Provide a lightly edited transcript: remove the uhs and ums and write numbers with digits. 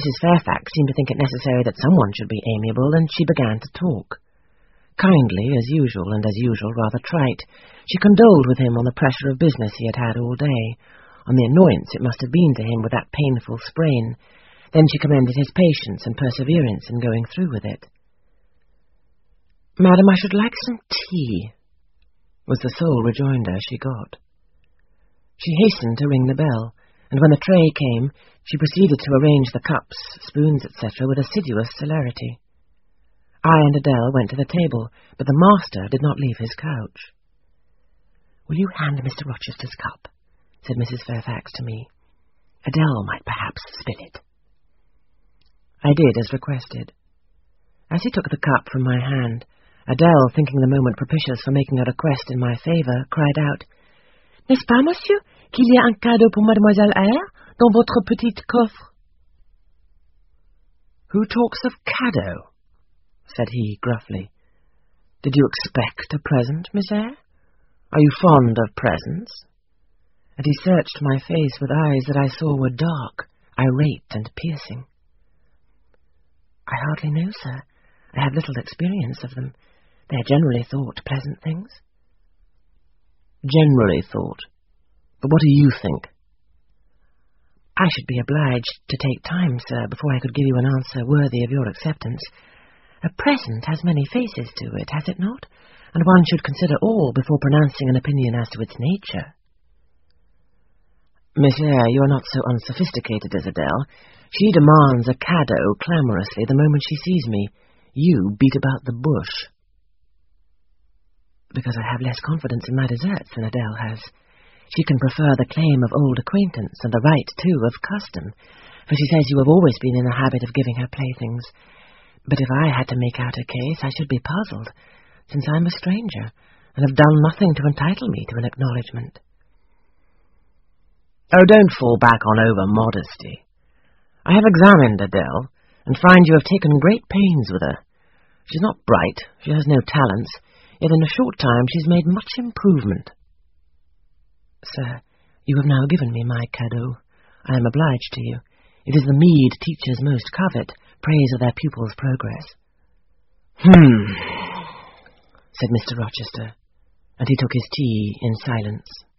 Mrs. Fairfax seemed to think it necessary that someone should be amiable, and she began to talk. Kindly, as usual, and as usual rather trite, she condoled with him on the pressure of business he had had all day, on the annoyance it must have been to him with that painful sprain. Then she commended his patience and perseverance in going through with it. "Madam, I should like some tea," was the sole rejoinder she got. She hastened to ring the bell, and when the tray came, she proceeded to arrange the cups, spoons, etc. with assiduous celerity. I and Adele went to the table, but the master did not leave his couch. "Will you hand Mr. Rochester's cup?" said Mrs. Fairfax to me. "Adele might perhaps spill it." I did as requested. As he took the cup from my hand, Adele, thinking the moment propitious for making a request in my favour, cried out, "N'est-ce pas, monsieur, qu'il y a un cadeau pour Mademoiselle Eyre dans votre petite coffre?" "Who talks of cadeau?" said he gruffly. "Did you expect a present, Miss Eyre? Are you fond of presents?" And he searched my face with eyes that I saw were dark, irate, and piercing. "I hardly know, sir. I have little experience of them. They are generally thought pleasant things." "Generally thought? But what do you think?" "I should be obliged to take time, sir, before I could give you an answer worthy of your acceptance. A present has many faces to it, has it not? And one should consider all before pronouncing an opinion as to its nature." "Miss Eyre, you are not so unsophisticated as Adele. She demands a cadeau clamorously the moment she sees me. You beat about the bush." "Because I have less confidence in my deserts than Adele has. She can prefer the claim of old acquaintance, and the right, too, of custom, for she says you have always been in the habit of giving her playthings. But if I had to make out a case, I should be puzzled, since I am a stranger, and have done nothing to entitle me to an acknowledgment." "Oh, don't fall back on over-modesty. I have examined Adele, and find you have taken great pains with her. She's not bright, she has no talents, yet in a short time she's made much improvement." "Sir, you have now given me my cadeau. I am obliged to you. It is the meed teachers most covet, praise of their pupils' progress." "Said Mr. Rochester, and he took his tea in silence.